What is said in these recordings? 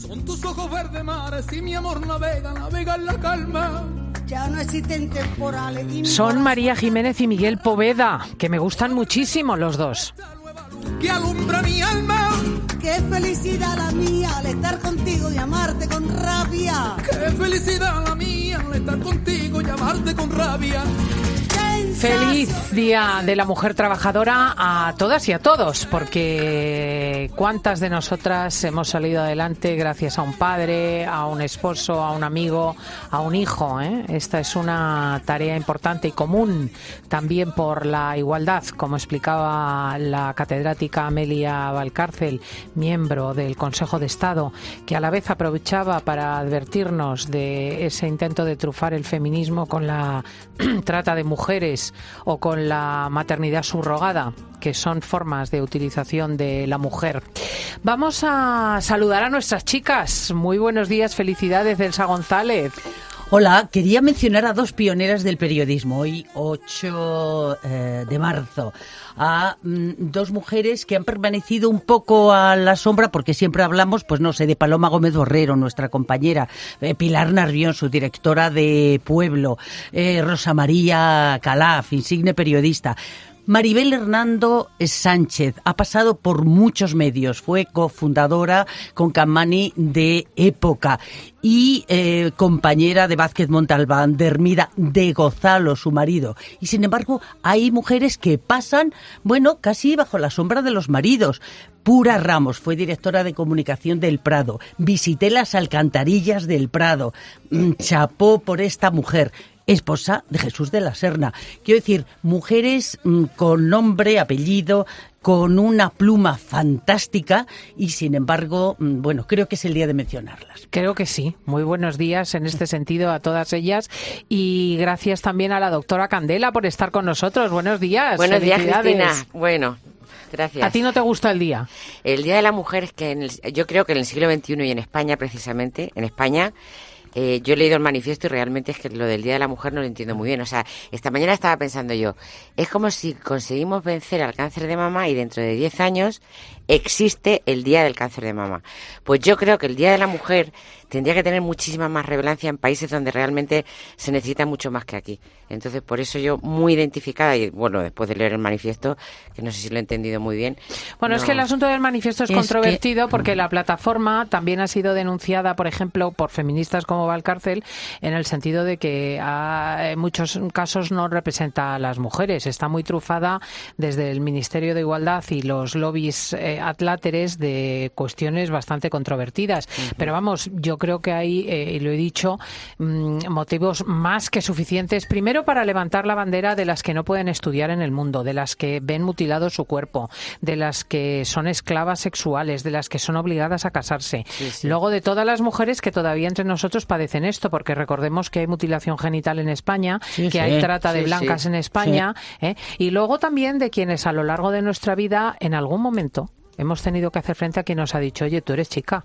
Son tus ojos verdes mares y mi amor navega en la calma. Ya no existen temporales. Son María Jiménez y Miguel Poveda, que me gustan muchísimo los dos. Que alumbra mi alma. Qué felicidad la mía al estar contigo y amarte con rabia. Qué felicidad la mía al estar contigo y amarte con rabia. Feliz Día de la Mujer Trabajadora a todas y a todos, porque cuántas de nosotras hemos salido adelante gracias a un padre, a un esposo, a un amigo, a un hijo, ¿eh? Esta es una tarea importante y común también por la igualdad, como explicaba la catedrática Amelia Valcárcel, miembro del Consejo de Estado, que a la vez aprovechaba para advertirnos de ese intento de trufar el feminismo con la trata de mujeres o con la maternidad subrogada, que son formas de utilización de la mujer. Vamos a saludar a nuestras chicas. Muy buenos días, felicidades, Elsa González. Hola, quería mencionar a dos pioneras del periodismo, hoy 8 de marzo, a dos mujeres que han permanecido un poco a la sombra, porque siempre hablamos, pues no sé, de Paloma Gómez Borrero, nuestra compañera, Pilar Narvión, su directora de Pueblo, Rosa María Calaf, insigne periodista. Maribel Hernando Sánchez ha pasado por muchos medios, fue cofundadora con Capmany de Época y compañera de Vázquez Montalbán, de Hermida, de Gonzalo, su marido. Y sin embargo, hay mujeres que pasan, bueno, casi bajo la sombra de los maridos. Pura Ramos fue directora de comunicación del Prado. Visité las alcantarillas del Prado. Chapó por esta mujer. Esposa de Jesús de la Serna. Quiero decir, mujeres con nombre, apellido, con una pluma fantástica y, sin embargo, bueno, creo que es el día de mencionarlas. Creo que sí. Muy buenos días en este sentido a todas ellas y gracias también a la doctora Candela por estar con nosotros. Buenos días. Buenos días, Cristina. Bueno, gracias. ¿A ti no te gusta el día? El Día de la Mujer es que yo creo que en el siglo XXI y en España, precisamente, en España... yo he leído el manifiesto y realmente es que lo del Día de la Mujer no lo entiendo muy bien. O sea, esta mañana estaba pensando yo, es como si conseguimos vencer al cáncer de mama y dentro de 10 años existe el Día del Cáncer de Mama. Pues yo creo que el Día de la Mujer tendría que tener muchísima más relevancia en países donde realmente se necesita mucho más que aquí. Entonces, por eso yo muy identificada, y bueno, después de leer el manifiesto, que no sé si lo he entendido muy bien. Bueno, es que el asunto del manifiesto es controvertido porque la plataforma también ha sido denunciada, por ejemplo, por feministas como Valcárcel, en el sentido de que en muchos casos no representa a las mujeres. Está muy trufada desde el Ministerio de Igualdad y los lobbies atláteres de cuestiones bastante controvertidas. Uh-huh. Pero vamos, yo creo que hay, y lo he dicho, motivos más que suficientes, primero para levantar la bandera de las que no pueden estudiar en el mundo, de las que ven mutilado su cuerpo, de las que son esclavas sexuales, de las que son obligadas a casarse. Sí, sí. Luego de todas las mujeres que todavía entre nosotros padecen esto, porque recordemos que hay mutilación genital en España, que hay trata de blancas en España, y luego también de quienes a lo largo de nuestra vida en algún momento hemos tenido que hacer frente a quien nos ha dicho, oye, tú eres chica.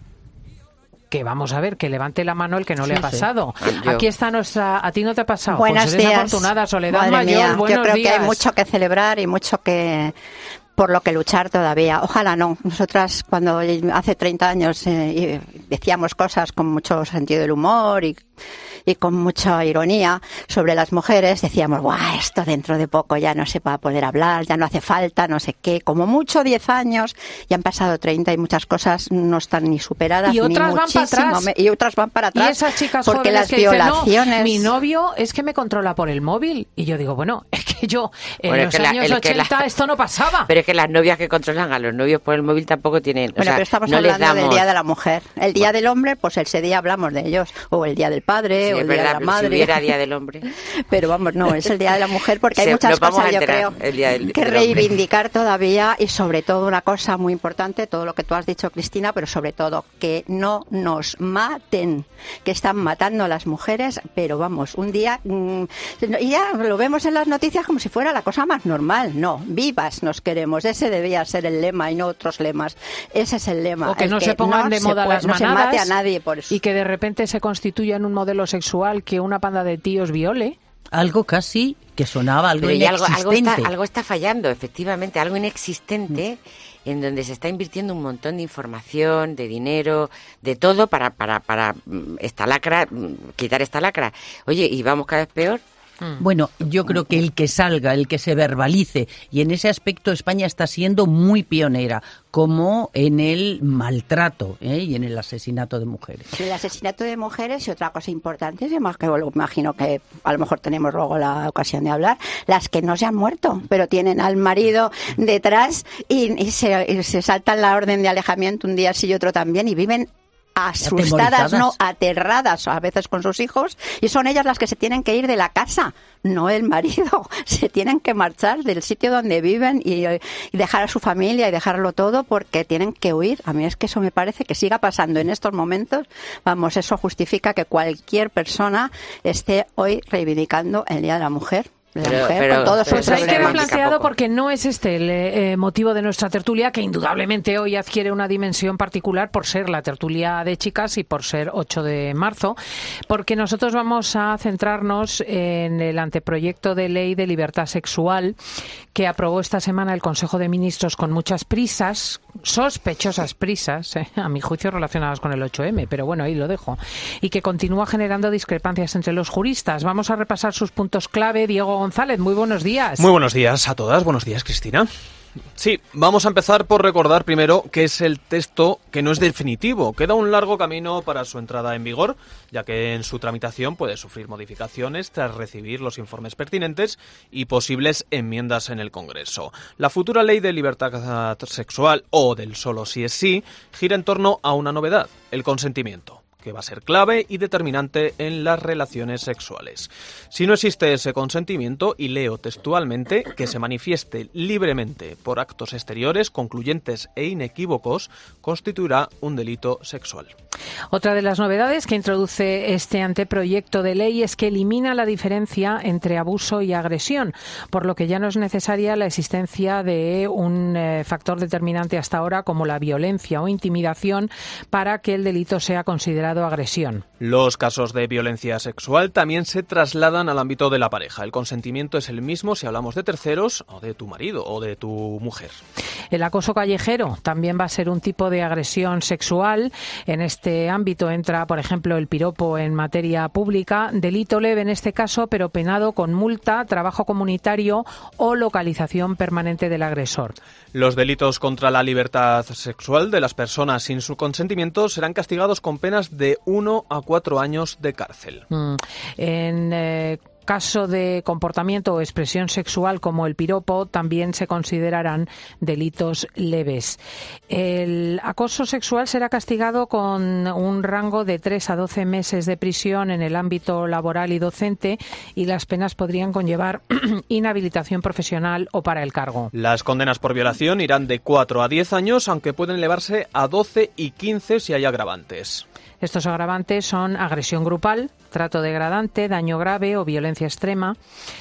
Que vamos a ver, que levante la mano el que no le ha pasado. Aquí está nuestra... ¿A ti no te ha pasado? Buenos pues eres días. Afortunada, Soledad Madre Mayor, mía, buenos yo creo días. que hay mucho que celebrar y mucho que... por lo que luchar todavía. Ojalá no. Nosotras cuando hace 30 años decíamos cosas con mucho sentido del humor y con mucha ironía sobre las mujeres, decíamos, ¡buah! Esto dentro de poco ya no se va a poder hablar, ya no hace falta, no sé qué. Como mucho 10 años, ya han pasado 30 y muchas cosas no están ni superadas, y otras ni van muchísimo. Para atrás. Y otras van para atrás. Y esas chicas porque jóvenes las que violaciones... dicen, no, mi novio es que me controla por el móvil. Y yo digo, bueno, es que yo en los años 80 esto no pasaba. Pero es que las novias que controlan a los novios por el móvil tampoco tienen... Bueno, pero estamos hablando del Día de la Mujer. El Día del Hombre, pues ese día hablamos de ellos. O el Día del Padre, o el Día de la Madre. Si hubiera Día del Hombre. Pero vamos, no, es el Día de la Mujer porque hay muchas cosas, yo creo, que reivindicar todavía y sobre todo una cosa muy importante, todo lo que tú has dicho, Cristina, pero sobre todo que no nos maten, que están matando a las mujeres, pero vamos, un día, y ya lo vemos en las noticias como si fuera la cosa más normal. No, vivas nos queremos, ese debía ser el lema y no otros lemas. Ese es el lema. O que no se pongan de moda las manadas, no se mate a nadie por eso. Y que de repente se constituya en un modelo sexual que una panda de tíos viole. Algo casi que sonaba algo inexistente. Algo está fallando, efectivamente, algo inexistente. en donde se está invirtiendo un montón de información, de dinero, de todo para esta lacra, quitar esta lacra. Oye, ¿y vamos cada vez peor? Bueno, yo creo que el que salga, el que se verbalice, y en ese aspecto España está siendo muy pionera, como en el maltrato y en el asesinato de mujeres. El asesinato de mujeres y otra cosa importante, además que imagino que a lo mejor tenemos luego la ocasión de hablar, las que no se han muerto, pero tienen al marido detrás y se saltan la orden de alejamiento un día sí y otro también y viven asustadas, no, aterradas a veces con sus hijos, y son ellas las que se tienen que ir de la casa, no el marido. Se tienen que marchar del sitio donde viven y dejar a su familia y dejarlo todo porque tienen que huir. A mí es que eso me parece que siga pasando en estos momentos. Vamos, eso justifica que cualquier persona esté hoy reivindicando el Día de la Mujer. Pero pues ahí queda planteado porque no es este el motivo de nuestra tertulia, que indudablemente hoy adquiere una dimensión particular por ser la tertulia de chicas y por ser 8 de marzo, porque nosotros vamos a centrarnos en el anteproyecto de ley de libertad sexual que aprobó esta semana el Consejo de Ministros con muchas prisas, sospechosas prisas, a mi juicio relacionadas con el 8M, pero bueno, ahí lo dejo, y que continúa generando discrepancias entre los juristas. Vamos a repasar sus puntos clave. Diego González, muy buenos días. Muy buenos días a todas. Buenos días, Cristina. Sí, vamos a empezar por recordar primero que es el texto que no es definitivo. Queda un largo camino para su entrada en vigor, ya que en su tramitación puede sufrir modificaciones tras recibir los informes pertinentes y posibles enmiendas en el Congreso. La futura ley de libertad sexual, o del solo sí es sí, gira en torno a una novedad, el consentimiento, que va a ser clave y determinante en las relaciones sexuales. Si no existe ese consentimiento, y leo textualmente, que se manifieste libremente por actos exteriores, concluyentes e inequívocos, constituirá un delito sexual. Otra de las novedades que introduce este anteproyecto de ley es que elimina la diferencia entre abuso y agresión, por lo que ya no es necesaria la existencia de un factor determinante hasta ahora como la violencia o intimidación para que el delito sea considerado agresión. Los casos de violencia sexual también se trasladan al ámbito de la pareja. El consentimiento es el mismo si hablamos de terceros o de tu marido o de tu mujer. El acoso callejero también va a ser un tipo de agresión sexual. En este ámbito entra, por ejemplo, el piropo en materia pública, delito leve en este caso, pero penado con multa, trabajo comunitario o localización permanente del agresor. Los delitos contra la libertad sexual de las personas sin su consentimiento serán castigados con penas de 1 a 4 años de cárcel. En caso de comportamiento o expresión sexual como el piropo, también se considerarán delitos leves. El acoso sexual será castigado con un rango de 3 a 12 meses de prisión en el ámbito laboral y docente, y las penas podrían conllevar inhabilitación profesional o para el cargo. Las condenas por violación irán de 4 a 10 años, aunque pueden elevarse a 12 y 15 si hay agravantes. Estos agravantes son agresión grupal, trato degradante, daño grave o violencia extrema.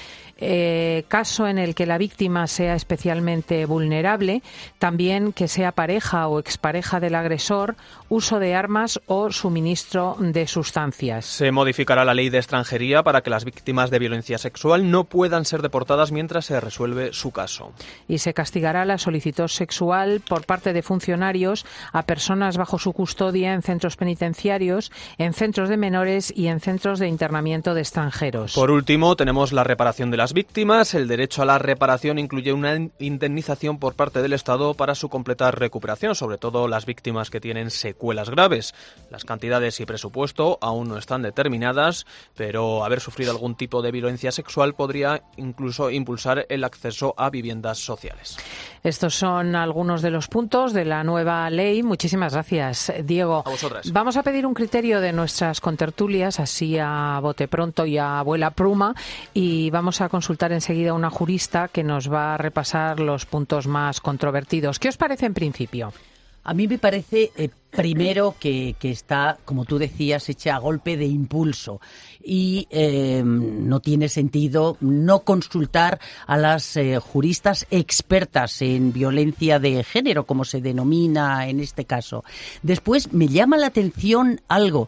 Caso en el que la víctima sea especialmente vulnerable, también que sea pareja o expareja del agresor, uso de armas o suministro de sustancias. Se modificará la ley de extranjería para que las víctimas de violencia sexual no puedan ser deportadas mientras se resuelve su caso. Y se castigará la solicitud sexual por parte de funcionarios a personas bajo su custodia en centros penitenciarios, en centros de menores y en centros de internamiento de extranjeros. Por último, tenemos la reparación de las víctimas. El derecho a la reparación incluye una indemnización por parte del Estado para su completa recuperación, sobre todo las víctimas que tienen secuelas graves. Las cantidades y presupuesto aún no están determinadas, pero haber sufrido algún tipo de violencia sexual podría incluso impulsar el acceso a viviendas sociales. Estos son algunos de los puntos de la nueva ley. Muchísimas gracias, Diego. A vosotras. Vamos a pedir un criterio de nuestras contertulias, así a bote pronto y a abuela pluma, y vamos a consultar enseguida a una jurista que nos va a repasar los puntos más controvertidos. ¿Qué os parece en principio? A mí me parece Primero que está, como tú decías, hecha a golpe de impulso y no tiene sentido no consultar a las juristas expertas en violencia de género, como se denomina en este caso. Después me llama la atención algo,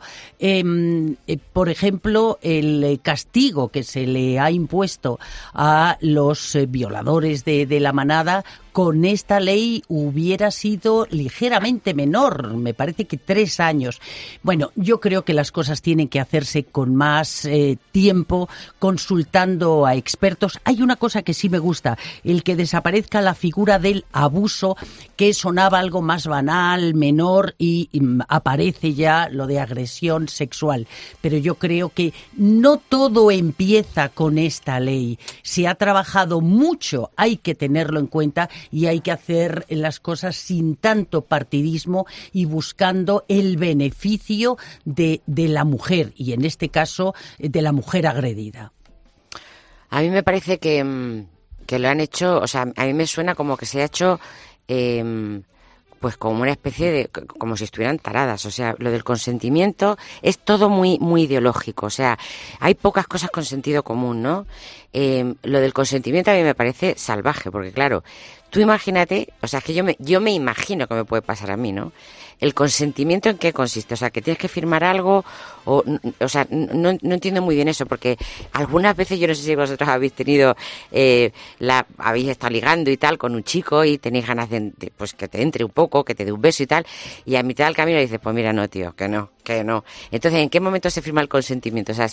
por ejemplo, el castigo que se le ha impuesto a los violadores de la manada. Con esta ley hubiera sido ligeramente menor, me parece que 3 años. Bueno, yo creo que las cosas tienen que hacerse con más tiempo, consultando a expertos. Hay una cosa que sí me gusta, el que desaparezca la figura del abuso, que sonaba algo más banal, menor, y aparece ya lo de agresión sexual. Pero yo creo que no todo empieza con esta ley. Se ha trabajado mucho, hay que tenerlo en cuenta, y hay que hacer las cosas sin tanto partidismo y buscando el beneficio de la mujer, y en este caso de la mujer agredida. A mí me parece que lo han hecho, o sea, a mí me suena como que se ha hecho pues como una especie de, como si estuvieran taradas. O sea, lo del consentimiento es todo muy ideológico. O sea, hay pocas cosas con sentido común, ¿no? Lo del consentimiento a mí me parece salvaje, porque claro, tú imagínate, o sea, es que yo me imagino que me puede pasar a mí, ¿no? ¿El consentimiento en qué consiste? O sea, que tienes que firmar algo, o sea, no entiendo muy bien eso, porque algunas veces, yo no sé si vosotros habéis tenido, habéis estado ligando y tal con un chico y tenéis ganas de pues que te entre un poco, que te dé un beso y tal, y a mitad del camino dices, pues mira, no, tío, que no. Entonces, ¿en qué momento se firma el consentimiento? O sea,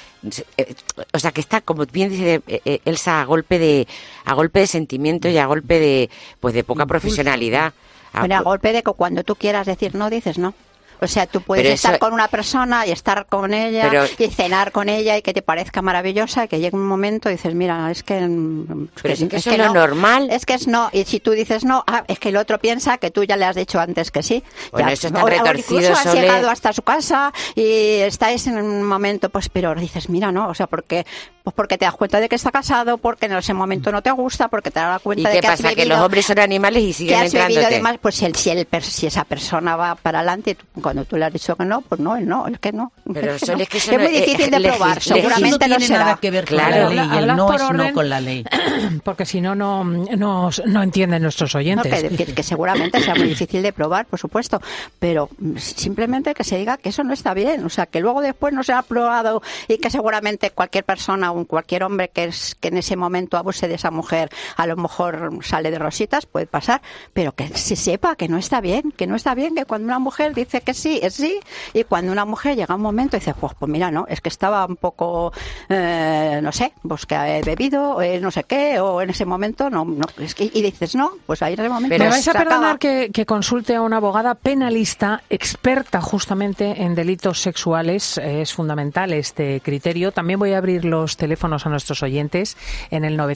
o sea, que está, como bien dice Elsa, a golpe de sentimiento y a golpe de poca profesionalidad. Bueno, a golpe de que cuando tú quieras decir no, dices no. O sea, tú puedes estar con una persona y estar con ella y cenar con ella y que te parezca maravillosa, y que llegue un momento y dices, mira, es que... Pero es que eso es lo normal. Es que es no. Y si tú dices no, es que el otro piensa que tú ya le has dicho antes que sí. Bueno, ya, eso está retorcido, incluso has llegado hasta su casa y estáis en un momento, pues, pero dices, mira, no, o sea, porque te das cuenta de que está casado, porque en ese momento no te gusta, porque te das cuenta de que has bebido. ¿Y qué pasa? Que los hombres son animales y siguen entrándote. Además, pues si esa persona va para adelante, cuando tú le has dicho que no, pues no, es que no. Pero eso es que es muy difícil de probar, seguramente no será. Nada que ver con la ley, el no es orden, no con la ley. Porque si no entienden nuestros oyentes. Que seguramente sea muy difícil de probar, por supuesto, pero simplemente que se diga que eso no está bien, o sea, que luego después no se ha probado y que seguramente cualquier persona o cualquier hombre que en ese momento abuse de esa mujer, a lo mejor sale de rositas, puede pasar, pero que se sepa que no está bien, que cuando una mujer dice que sí, es sí, y cuando una mujer llega a un momento y dice, pues mira, no, es que estaba un poco, no sé, pues que he bebido, no sé qué, o en ese momento no es que, y dices no, pues ahí en ese momento. Pero me vais a perdonar que consulte a una abogada penalista experta justamente en delitos sexuales. Es fundamental este criterio. También voy a abrir los teléfonos a nuestros oyentes en el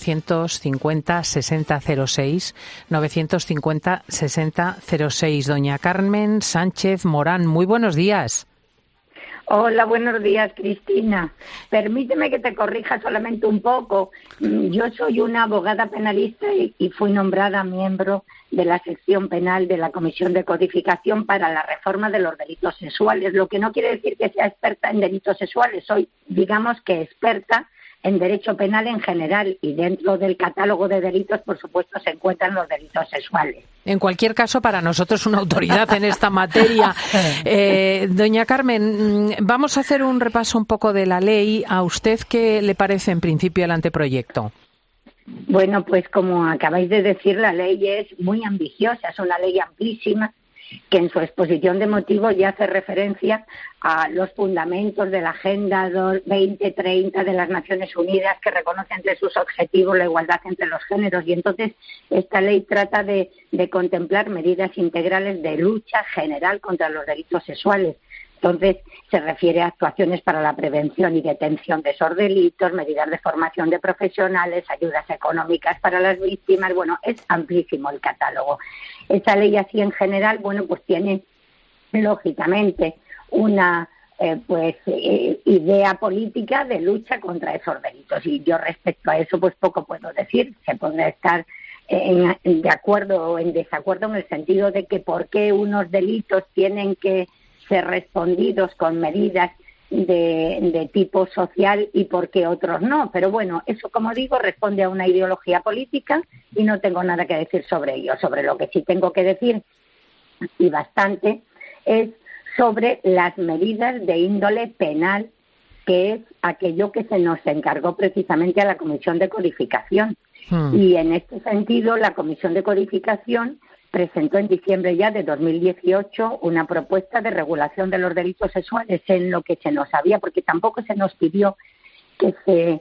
950-6006, 950-6006. Doña Carmen Sánchez Morán, muy buenos días. Hola, buenos días, Cristina. Permíteme que te corrija solamente un poco. Yo soy una abogada penalista y fui nombrada miembro de la sección penal de la Comisión de Codificación para la reforma de los delitos sexuales, lo que no quiere decir que sea experta en delitos sexuales. Soy, digamos que experta en derecho penal en general, y dentro del catálogo de delitos, por supuesto, se encuentran los delitos sexuales. En cualquier caso, para nosotros una autoridad en esta materia. Doña Carmen, vamos a hacer un repaso un poco de la ley. ¿A usted qué le parece en principio el anteproyecto? Bueno, pues como acabáis de decir, la ley es muy ambiciosa, es una ley amplísima, que en su exposición de motivos ya hace referencia a los fundamentos de la Agenda 2030 de las Naciones Unidas, que reconoce entre sus objetivos la igualdad entre los géneros, y entonces esta ley trata de contemplar medidas integrales de lucha general contra los delitos sexuales. Entonces, se refiere a actuaciones para la prevención y detención de esos delitos, medidas de formación de profesionales, ayudas económicas para las víctimas. Bueno, es amplísimo el catálogo. Esa ley, así en general, bueno, pues tiene, lógicamente, una idea política de lucha contra esos delitos. Y yo, respecto a eso, pues poco puedo decir. Se podrá estar de acuerdo o en desacuerdo en el sentido de que por qué unos delitos tienen que ser respondidos con medidas de tipo social y por qué otros no. Pero bueno, eso, como digo, responde a una ideología política y no tengo nada que decir sobre ello. Sobre lo que sí tengo que decir, y bastante, es sobre las medidas de índole penal, que es aquello que se nos encargó precisamente a la Comisión de Codificación. Y en este sentido, la Comisión de Codificación presentó en diciembre ya de 2018 una propuesta de regulación de los delitos sexuales, en lo que se nos había, porque tampoco se nos pidió que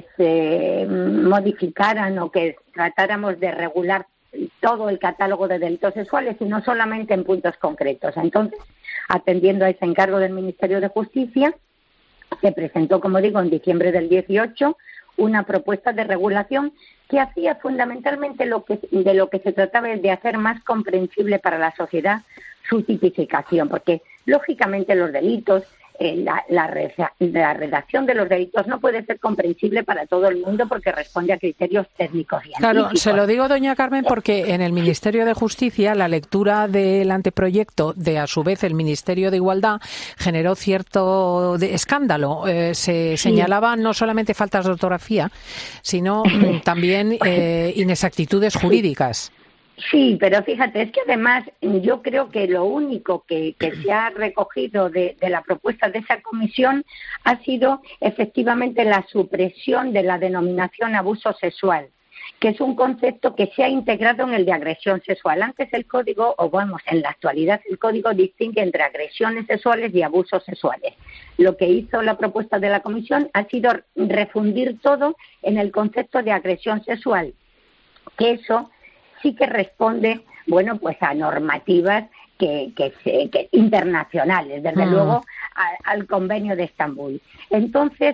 se modificaran o que tratáramos de regular todo el catálogo de delitos sexuales, sino solamente en puntos concretos. Entonces, atendiendo a ese encargo del Ministerio de Justicia, se presentó, como digo, en diciembre del 18 una propuesta de regulación que hacía fundamentalmente de lo que se trataba es de hacer más comprensible para la sociedad su tipificación, porque lógicamente los delitos, la redacción de los delitos no puede ser comprensible para todo el mundo porque responde a criterios técnicos científicos. Claro, se lo digo, doña Carmen, porque en el Ministerio de Justicia la lectura del anteproyecto de, a su vez, el Ministerio de Igualdad generó cierto escándalo. Se señalaban no solamente faltas de ortografía, sino también inexactitudes jurídicas. Sí, pero fíjate, es que además yo creo que lo único que se ha recogido de la propuesta de esa comisión ha sido efectivamente la supresión de la denominación abuso sexual, que es un concepto que se ha integrado en el de agresión sexual. Antes el código, en la actualidad el código distingue entre agresiones sexuales y abusos sexuales. Lo que hizo la propuesta de la comisión ha sido refundir todo en el concepto de agresión sexual, que eso sí que responde, pues a normativas que internacionales, desde luego al Convenio de Estambul. Entonces,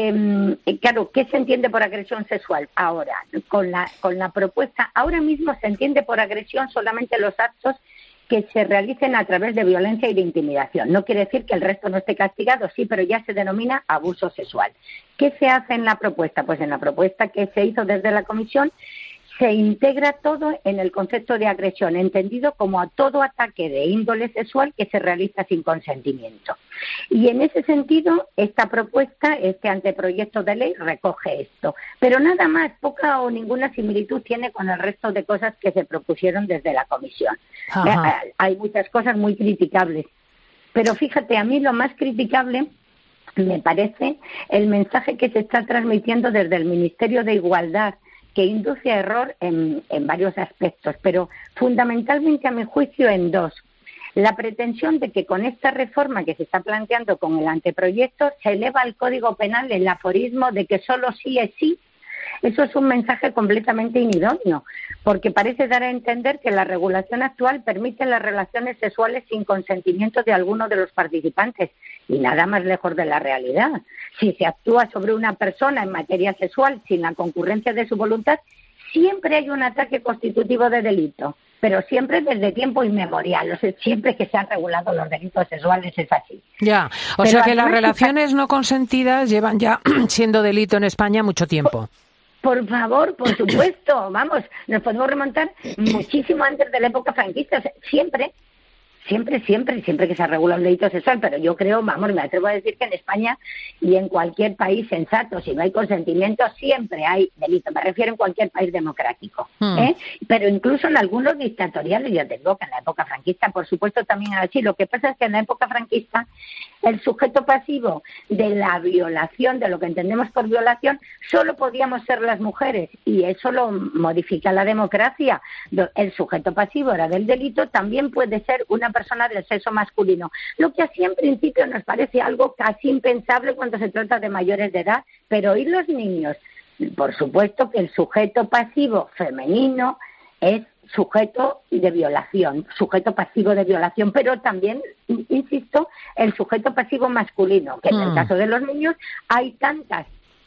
claro, ¿qué se entiende por agresión sexual? Ahora, con la propuesta, ahora mismo se entiende por agresión solamente los actos que se realicen a través de violencia y de intimidación. No quiere decir que el resto no esté castigado, sí, pero ya se denomina abuso sexual. ¿Qué se hace en la propuesta? Pues en la propuesta que se hizo desde la Comisión se integra todo en el concepto de agresión, entendido como a todo ataque de índole sexual que se realiza sin consentimiento. Y en ese sentido, esta propuesta, este anteproyecto de ley, recoge esto. Pero nada más, poca o ninguna similitud tiene con el resto de cosas que se propusieron desde la Comisión. Hay muchas cosas muy criticables. Pero fíjate, a mí lo más criticable me parece el mensaje que se está transmitiendo desde el Ministerio de Igualdad, que induce a error en varios aspectos, pero fundamentalmente a mi juicio en dos. La pretensión de que con esta reforma que se está planteando con el anteproyecto se eleva al Código Penal el aforismo de que solo sí es sí. Eso es un mensaje completamente inidóneo, porque parece dar a entender que la regulación actual permite las relaciones sexuales sin consentimiento de alguno de los participantes, y nada más lejos de la realidad. Si se actúa sobre una persona en materia sexual sin la concurrencia de su voluntad, siempre hay un ataque constitutivo de delito, pero siempre desde tiempo inmemorial. O sea, siempre que se han regulado los delitos sexuales es así. Ya, o sea que las relaciones no consentidas llevan ya siendo delito en España mucho tiempo. Por favor, por supuesto, vamos, nos podemos remontar muchísimo antes de la época franquista. O sea, siempre que se regula un delito sexual, pero yo creo, me atrevo a decir que en España y en cualquier país sensato, si no hay consentimiento, siempre hay delito. Me refiero en cualquier país democrático. Pero incluso en algunos dictatoriales, yo te digo que en la época franquista, por supuesto, también era así. Lo que pasa es que en la época franquista, el sujeto pasivo de la violación, de lo que entendemos por violación, solo podíamos ser las mujeres, y eso lo modifica la democracia. El sujeto pasivo era del delito, también puede ser una persona del sexo masculino, lo que así en principio nos parece algo casi impensable cuando se trata de mayores de edad, pero ¿y los niños? Por supuesto que el sujeto pasivo femenino es sujeto de violación, sujeto pasivo de violación, pero también, insisto, el sujeto pasivo masculino, que en el caso de los niños hay tantas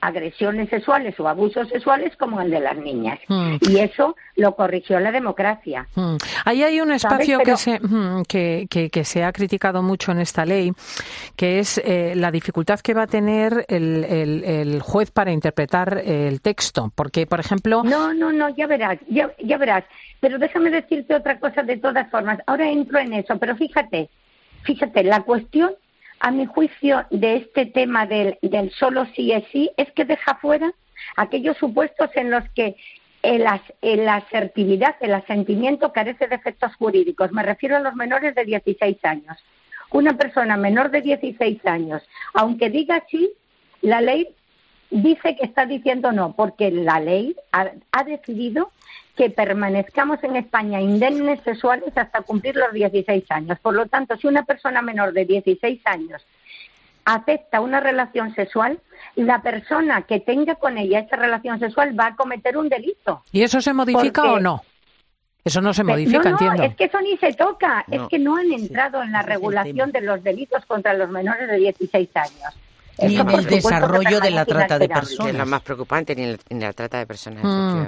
agresiones sexuales o abusos sexuales como el de las niñas. Y eso lo corrigió la democracia. Ahí hay un espacio Pero... que se ha criticado mucho en esta ley, que es la dificultad que va a tener el juez para interpretar el texto. Porque, por ejemplo... No, ya verás. Pero déjame decirte otra cosa de todas formas. Ahora entro en eso, pero fíjate, la cuestión, a mi juicio, de este tema del solo sí es sí, es que deja fuera aquellos supuestos en los que la asertividad, el asentimiento carece de efectos jurídicos. Me refiero a los menores de 16 años. Una persona menor de 16 años, aunque diga sí, la ley dice que está diciendo no, porque la ley ha decidido que permanezcamos en España indemnes sexuales hasta cumplir los 16 años. Por lo tanto, si una persona menor de 16 años acepta una relación sexual, la persona que tenga con ella esa relación sexual va a cometer un delito. ¿Y eso se modifica o no? Eso no se modifica, entiendo. No, es que eso ni se toca. No. Es que no han entrado en la regulación de los delitos contra los menores de 16 años. Ni en el desarrollo de la trata de personas. Es lo más preocupante, ni en la trata de personas,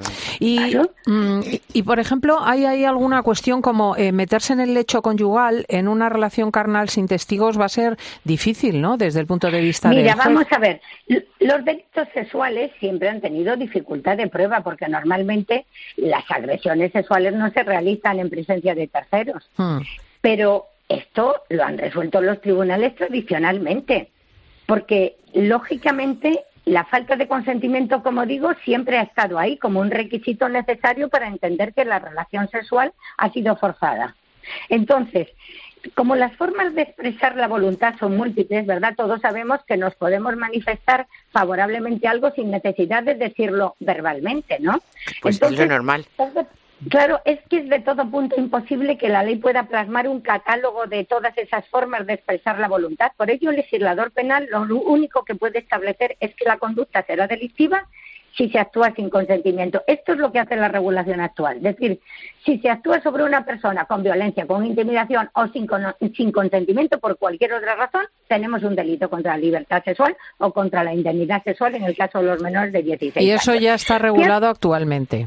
Y, por ejemplo, ¿hay alguna cuestión como meterse en el lecho conyugal en una relación carnal sin testigos va a ser difícil, ¿no? Desde el punto de vista Mira, vamos a ver. Los delitos sexuales siempre han tenido dificultad de prueba porque normalmente las agresiones sexuales no se realizan en presencia de terceros. Pero esto lo han resuelto los tribunales tradicionalmente. Porque, lógicamente, la falta de consentimiento, como digo, siempre ha estado ahí como un requisito necesario para entender que la relación sexual ha sido forzada. Entonces, como las formas de expresar la voluntad son múltiples, ¿verdad? Todos sabemos que nos podemos manifestar favorablemente a algo sin necesidad de decirlo verbalmente, ¿no? Pues entonces, es lo normal. Claro, es que es de todo punto imposible que la ley pueda plasmar un catálogo de todas esas formas de expresar la voluntad. Por ello, el legislador penal lo único que puede establecer es que la conducta será delictiva si se actúa sin consentimiento. Esto es lo que hace la regulación actual. Es decir, si se actúa sobre una persona con violencia, con intimidación o sin consentimiento por cualquier otra razón, tenemos un delito contra la libertad sexual o contra la indemnidad sexual en el caso de los menores de 16 años. Y eso ya está regulado actualmente.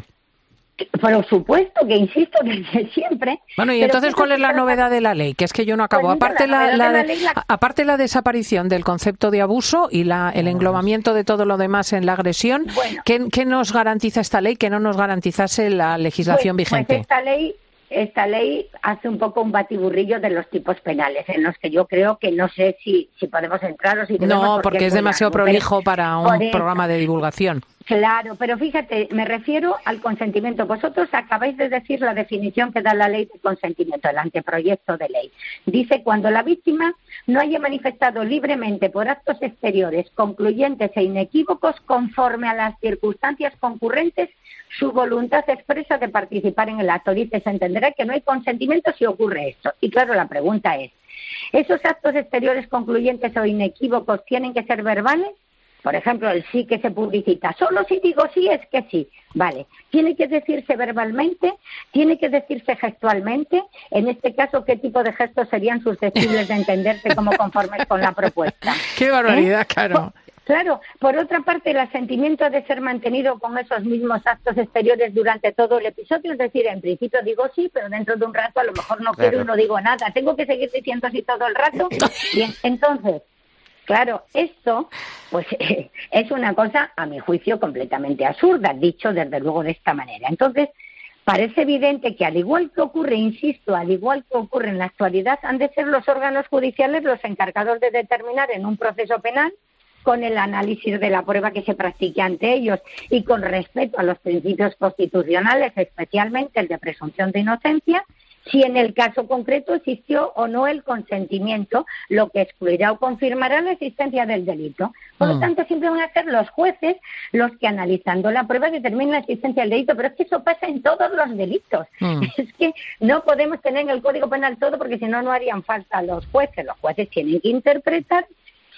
Por supuesto, que insisto, desde siempre. Bueno, y entonces, ¿cuál es la novedad de la ley? Que es que yo no acabo. Pues mira, aparte la desaparición del concepto de abuso y el englobamiento de todo lo demás en la agresión, bueno, ¿qué nos garantiza esta ley que no nos garantizase la legislación vigente? Pues esta ley hace un poco un batiburrillo de los tipos penales, en los que yo creo que no sé si podemos entrar o si debemos. No, porque es demasiado prolijo para un programa de divulgación. Claro, pero fíjate, me refiero al consentimiento. Vosotros acabáis de decir la definición que da la ley de consentimiento, el anteproyecto de ley. Dice, cuando la víctima no haya manifestado libremente por actos exteriores, concluyentes e inequívocos, conforme a las circunstancias concurrentes, su voluntad expresa de participar en el acto. Dice, se entenderá que no hay consentimiento si ocurre esto. Y claro, la pregunta es, ¿esos actos exteriores concluyentes o inequívocos tienen que ser verbales? Por ejemplo, el sí que se publicita. Solo si digo sí es que sí. Vale. ¿Tiene que decirse verbalmente? ¿Tiene que decirse gestualmente? En este caso, ¿qué tipo de gestos serían susceptibles de entenderse como conformes con la propuesta? ¡Qué barbaridad, claro! Claro, por otra parte, el asentimiento ha de ser mantenido con esos mismos actos exteriores durante todo el episodio, es decir, en principio digo sí, pero dentro de un rato a lo mejor no quiero y no digo nada. ¿Tengo que seguir diciendo sí todo el rato? Bien, entonces, claro, esto pues es una cosa, a mi juicio, completamente absurda, dicho desde luego de esta manera. Entonces, parece evidente que al igual que ocurre, insisto, al igual que ocurre en la actualidad, han de ser los órganos judiciales los encargados de determinar en un proceso penal, con el análisis de la prueba que se practique ante ellos y con respeto a los principios constitucionales, especialmente el de presunción de inocencia, si en el caso concreto existió o no el consentimiento, lo que excluirá o confirmará la existencia del delito. Por lo tanto, siempre van a ser los jueces los que, analizando la prueba, determinen la existencia del delito. Pero es que eso pasa en todos los delitos. Es que no podemos tener en el Código Penal todo porque si no, no harían falta los jueces. Los jueces tienen que interpretar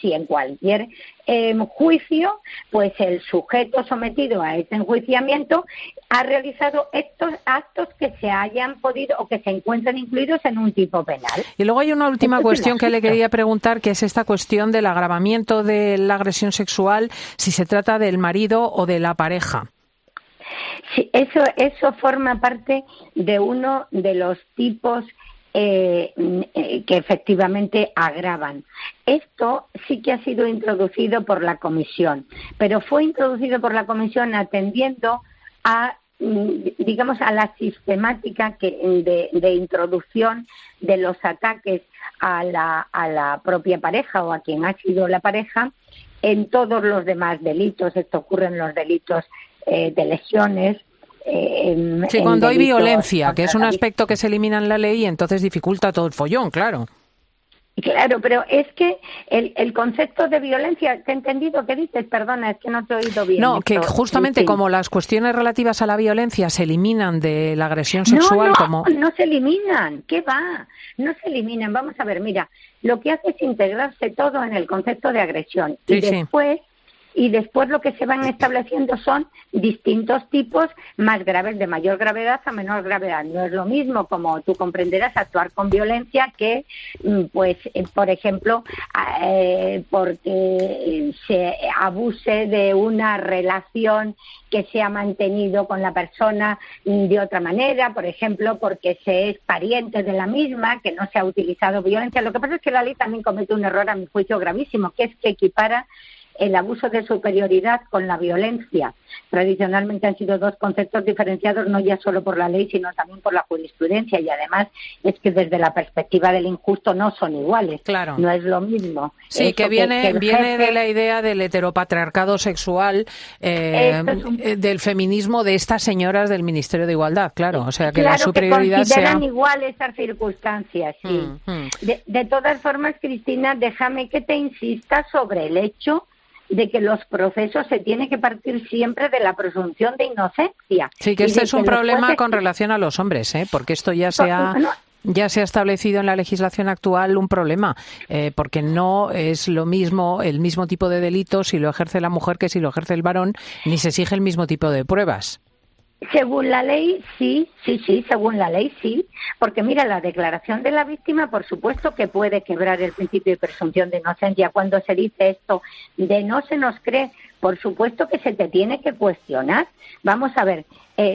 si en cualquier juicio, pues el sujeto sometido a ese enjuiciamiento ha realizado estos actos que se hayan podido o que se encuentran incluidos en un tipo penal. Y luego hay una última cuestión que le quería preguntar, que es esta cuestión del agravamiento de la agresión sexual, si se trata del marido o de la pareja. Sí, eso forma parte de uno de los tipos que efectivamente agravan. Esto sí que ha sido introducido por la Comisión, pero fue introducido por la Comisión atendiendo a, digamos, a la sistemática de introducción de los ataques a la propia pareja o a quien ha sido la pareja en todos los demás delitos. Esto ocurre en los delitos de lesiones. Sí, cuando hay violencia, que es un aspecto que se elimina en la ley y entonces dificulta todo el follón, claro. Claro, pero es que el concepto de violencia, ¿te he entendido qué dices? Perdona, es que no te he oído bien. No, que justamente sí. Como las cuestiones relativas a la violencia se eliminan de la agresión sexual, no se eliminan, ¿qué va? No se eliminan, vamos a ver, mira, lo que hace es integrarse todo en el concepto de agresión y después lo que se van estableciendo son distintos tipos más graves, de mayor gravedad a menor gravedad. No es lo mismo, como tú comprenderás, actuar con violencia que, pues, por ejemplo, porque se abuse de una relación que se ha mantenido con la persona de otra manera, por ejemplo, porque se es pariente de la misma, que no se ha utilizado violencia. Lo que pasa es que la ley también comete un error, a mi juicio, gravísimo, que es que equipara el abuso de superioridad con la violencia. Tradicionalmente han sido dos conceptos diferenciados, no ya solo por la ley, sino también por la jurisprudencia, y además es que desde la perspectiva del injusto no son iguales, claro. No es lo mismo. Sí, eso que viene de la idea del heteropatriarcado sexual, del feminismo de estas señoras del Ministerio de Igualdad, claro, o sea que la superioridad que consideran igual esas circunstancias, sí. De todas formas, Cristina, déjame que te insista sobre el hecho de que los procesos se tiene que partir siempre de la presunción de inocencia. Sí, que este es un problema con relación a los hombres, porque esto ya se ha establecido en la legislación actual un problema, porque no es lo mismo, el mismo tipo de delito si lo ejerce la mujer que si lo ejerce el varón, ni se exige el mismo tipo de pruebas. Según la ley, sí, según la ley, sí, porque mira, la declaración de la víctima, por supuesto que puede quebrar el principio de presunción de inocencia. Cuando se dice esto de no se nos cree, por supuesto que se te tiene que cuestionar. Vamos a ver,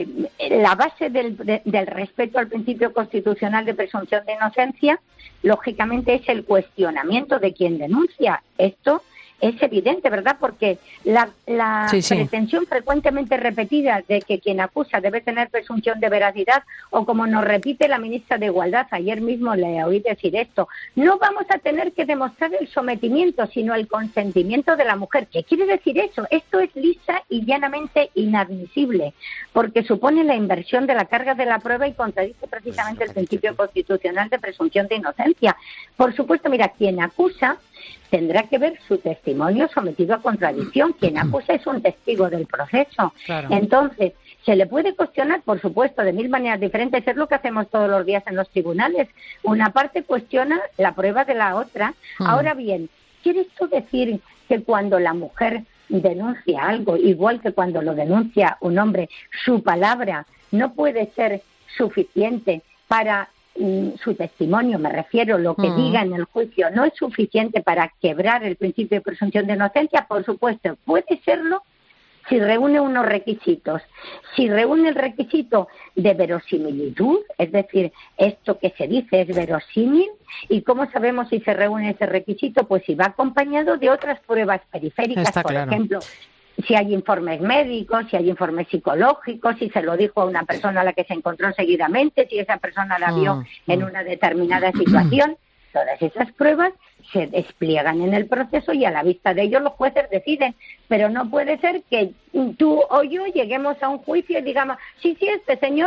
la base del respeto al principio constitucional de presunción de inocencia, lógicamente, es el cuestionamiento de quien denuncia. Esto es evidente, ¿verdad? Porque la pretensión frecuentemente repetida de que quien acusa debe tener presunción de veracidad, o como nos repite la ministra de Igualdad, ayer mismo le oí decir esto, no vamos a tener que demostrar el sometimiento, sino el consentimiento de la mujer. ¿Qué quiere decir eso? Esto es lisa y llanamente inadmisible, porque supone la inversión de la carga de la prueba y contradice precisamente el principio constitucional de presunción de inocencia. Por supuesto, mira, quien acusa tendrá que ver su testimonio sometido a contradicción. Quien acusa es un testigo del proceso. Claro. Entonces, se le puede cuestionar, por supuesto, de mil maneras diferentes. Es lo que hacemos todos los días en los tribunales. Una parte cuestiona la prueba de la otra. Ahora bien, ¿quiere esto decir que cuando la mujer denuncia algo, igual que cuando lo denuncia un hombre, su palabra no puede ser suficiente para su testimonio, me refiero, lo que diga en el juicio, no es suficiente para quebrar el principio de presunción de inocencia? Por supuesto, puede serlo si reúne unos requisitos. Si reúne el requisito de verosimilitud, es decir, esto que se dice es verosímil, ¿y cómo sabemos si se reúne ese requisito? Pues si va acompañado de otras pruebas periféricas. Está por claro. Ejemplo, si hay informes médicos, si hay informes psicológicos, si se lo dijo a una persona a la que se encontró seguidamente, si esa persona la vio en una determinada situación. Todas esas pruebas se despliegan en el proceso y a la vista de ellos los jueces deciden. Pero no puede ser que tú o yo lleguemos a un juicio y digamos, sí, este señor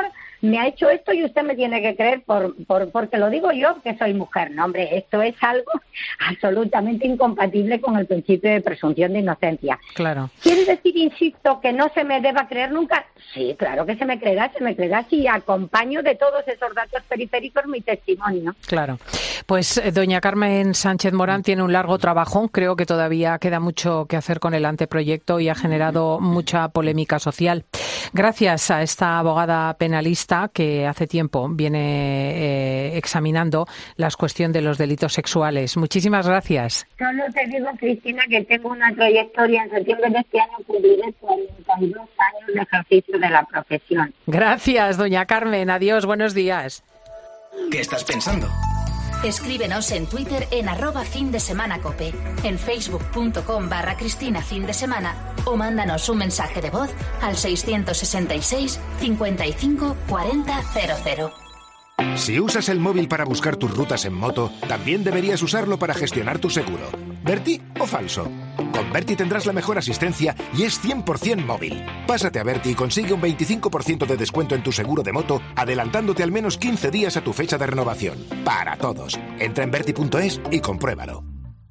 me ha hecho esto y usted me tiene que creer porque lo digo yo, que soy mujer. No, hombre, esto es algo absolutamente incompatible con el principio de presunción de inocencia. Claro. ¿Quiere decir, insisto, que no se me deba creer nunca? Sí, claro que se me creerá si acompaño de todos esos datos periféricos mi testimonio. Claro. Pues doña Carmen Sánchez Morán tiene un largo trabajo. Creo que todavía queda mucho que hacer con el anteproyecto y ha generado mucha polémica social. Gracias a esta abogada penalista que hace tiempo viene examinando la cuestión de los delitos sexuales. Muchísimas gracias. Solo te digo, Cristina, que tengo una trayectoria. En septiembre de este año cumpliré 42 años de ejercicio de la profesión. Gracias, doña Carmen. Adiós, buenos días. ¿Qué estás pensando? Escríbenos en Twitter en @findesemanacope, en facebook.com/CristinaFindesemana o mándanos un mensaje de voz al 666 55 40 00. Si usas el móvil para buscar tus rutas en moto, también deberías usarlo para gestionar tu seguro. ¿Berti o falso? Con Berti tendrás la mejor asistencia y es 100% móvil. Pásate a Berti y consigue un 25% de descuento en tu seguro de moto, adelantándote al menos 15 días a tu fecha de renovación. Para todos. Entra en berti.es y compruébalo.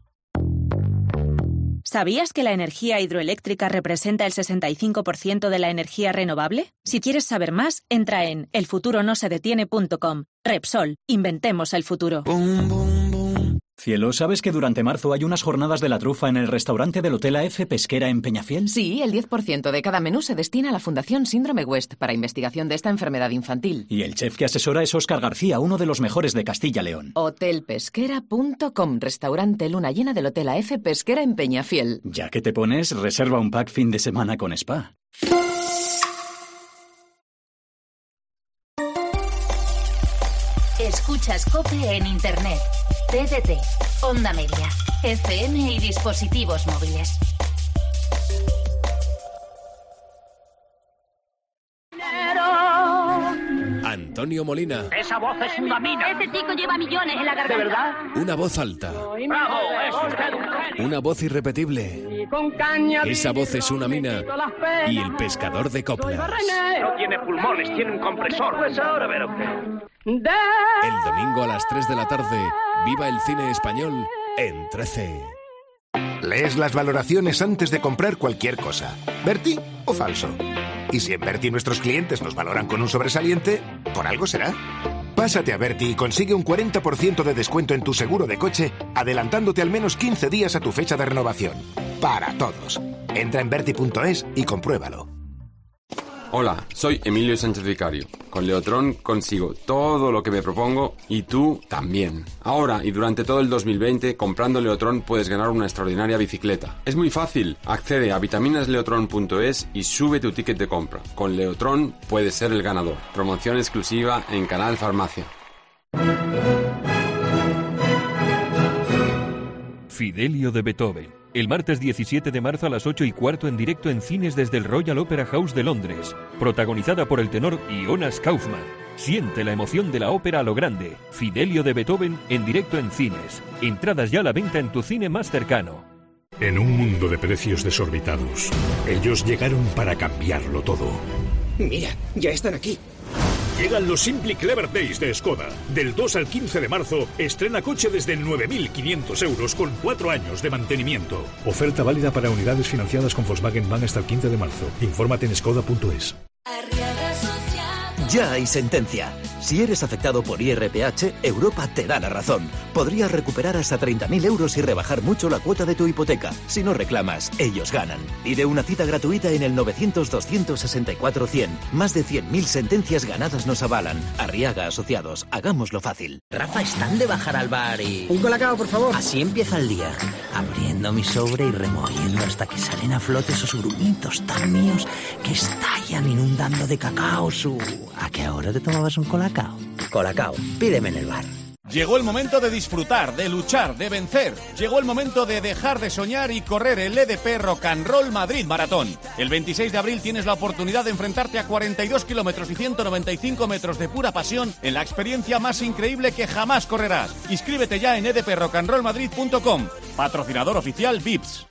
¿Sabías que la energía hidroeléctrica representa el 65% de la energía renovable? Si quieres saber más, entra en elfuturonosedetiene.com. Repsol, inventemos el futuro. Cielo, ¿sabes que durante marzo hay unas jornadas de la trufa en el restaurante del Hotel AF Pesquera en Peñafiel? Sí, el 10% de cada menú se destina a la Fundación Síndrome West para investigación de esta enfermedad infantil. Y el chef que asesora es Óscar García, uno de los mejores de Castilla-León. Hotelpesquera.com, restaurante luna llena del Hotel AF Pesquera en Peñafiel. Ya que te pones, reserva un pack fin de semana con spa. Escuchas COPE en Internet, TDT, Onda Media, FM y dispositivos móviles. Antonio Molina. Esa voz es una mina. Ese chico lleva millones en la garganta. ¿De verdad? Una voz alta. ¡Bravo! ¡Es usted un genio! Una voz irrepetible. Esa voz es una mina. Y el pescador de coplas. No tiene pulmones, tiene un compresor. Pues ahora verá usted. El domingo a las 3 de la tarde, viva el cine español en 13. Lees las valoraciones antes de comprar cualquier cosa. ¿Berti o falso? Y si en Berti nuestros clientes nos valoran con un sobresaliente, por algo será. Pásate a Berti y consigue un 40% de descuento en tu seguro de coche, adelantándote al menos 15 días a tu fecha de renovación. Para todos. Entra en berti.es y compruébalo. Hola, soy Emilio Sánchez Vicario. Con Leotron consigo todo lo que me propongo y tú también. Ahora y durante todo el 2020, comprando Leotron puedes ganar una extraordinaria bicicleta. Es muy fácil. Accede a vitaminasleotron.es y sube tu ticket de compra. Con Leotron puedes ser el ganador. Promoción exclusiva en Canal Farmacia. Fidelio de Beethoven. El martes 17 de marzo a las 8:15 en directo en cines desde el Royal Opera House de Londres. Protagonizada por el tenor Jonas Kaufmann. Siente la emoción de la ópera a lo grande. Fidelio de Beethoven en directo en cines. Entradas ya a la venta en tu cine más cercano. En un mundo de precios desorbitados, ellos llegaron para cambiarlo todo. Mira, ya están aquí. Llegan los Simply Clever Days de Skoda. Del 2 al 15 de marzo, estrena coche desde 9.500 euros con 4 años de mantenimiento. Oferta válida para unidades financiadas con Volkswagen Bank hasta el 15 de marzo. Infórmate en skoda.es. Ya hay sentencia. Si eres afectado por IRPH, Europa te da la razón. Podrías recuperar hasta 30.000 euros y rebajar mucho la cuota de tu hipoteca. Si no reclamas, ellos ganan. Pide una cita gratuita en el 900-264-100. Más de 100.000 sentencias ganadas nos avalan. Arriaga Asociados, hagámoslo fácil. Rafa, están de bajar al bar y... Un colacao, por favor. Así empieza el día. Abriendo mi sobre y removiendo hasta que salen a flote esos grumitos tan míos que estallan inundando de cacao su... ¿A qué hora te tomabas un colacao? Colacao, pídeme en el bar. Llegó el momento de disfrutar, de luchar, de vencer. Llegó el momento de dejar de soñar y correr el EDP Rock and Roll Madrid Maratón. El 26 de abril tienes la oportunidad de enfrentarte a 42 kilómetros y 195 metros de pura pasión en la experiencia más increíble que jamás correrás. Inscríbete ya en edprockandrollmadrid.com. Patrocinador oficial Vips.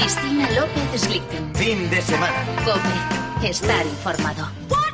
Cristina López Slichten. Fin de semana. COPE. Estar informado.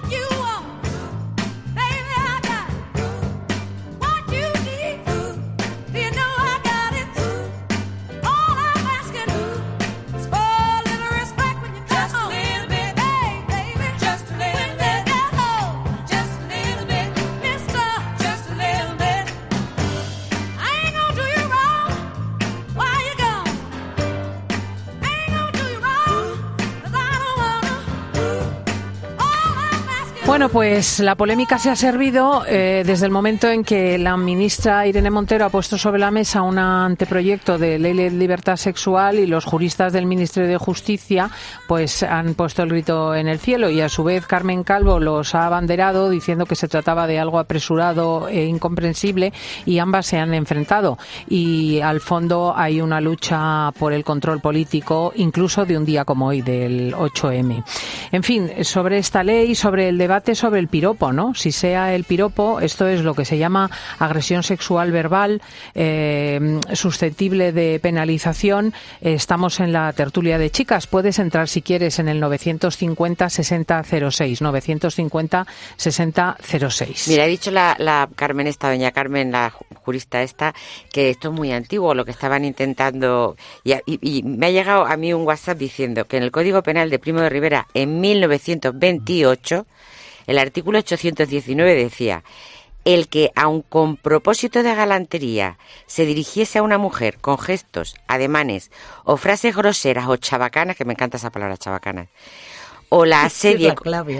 Bueno, pues la polémica se ha servido desde el momento en que la ministra Irene Montero ha puesto sobre la mesa un anteproyecto de ley de libertad sexual y los juristas del Ministerio de Justicia pues han puesto el grito en el cielo y a su vez Carmen Calvo los ha abanderado diciendo que se trataba de algo apresurado e incomprensible y ambas se han enfrentado y al fondo hay una lucha por el control político incluso de un día como hoy, del 8M. En fin, sobre esta ley, sobre el debate sobre el piropo, ¿no? Si sea el piropo, esto es lo que se llama agresión sexual verbal, susceptible de penalización. Estamos en la tertulia de chicas. Puedes entrar si quieres en el 950-6006. 950-6006. Mira, ha dicho la Carmen doña Carmen, la jurista esta, que esto es muy antiguo, lo que estaban intentando. Y me ha llegado a mí un WhatsApp diciendo que en el Código Penal de Primo de Rivera, en 1928, el artículo 819 decía: el que, aun con propósito de galantería, se dirigiese a una mujer con gestos, ademanes o frases groseras o chabacanas, que me encanta esa palabra, chabacanas, o la asedie,